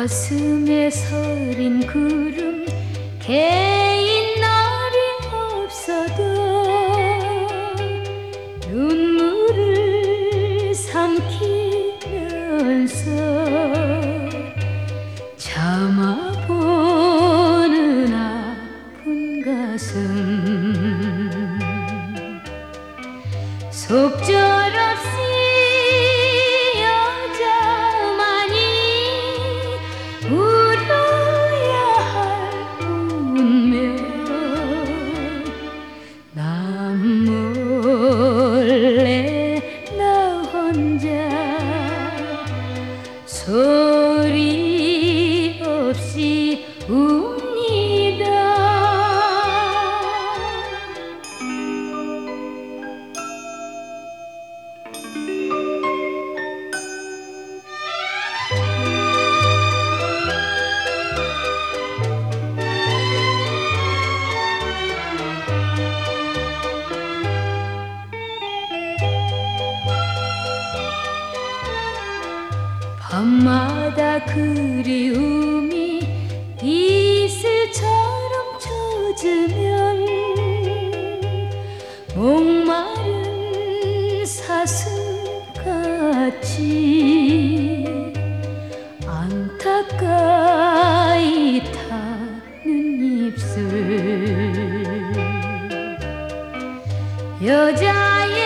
가슴에 서린 구름 개인 날이 없어도 눈물을 삼키면서 참아보는 아픈 가슴 속절없이 여자만이 울어야 할 운명 난 몰래 나 혼자 소리 없이 웁니다. 밤마다 그리움이 이슬처럼 젖으면 목마른 사슴같이 안타까이 타는 입술 여자의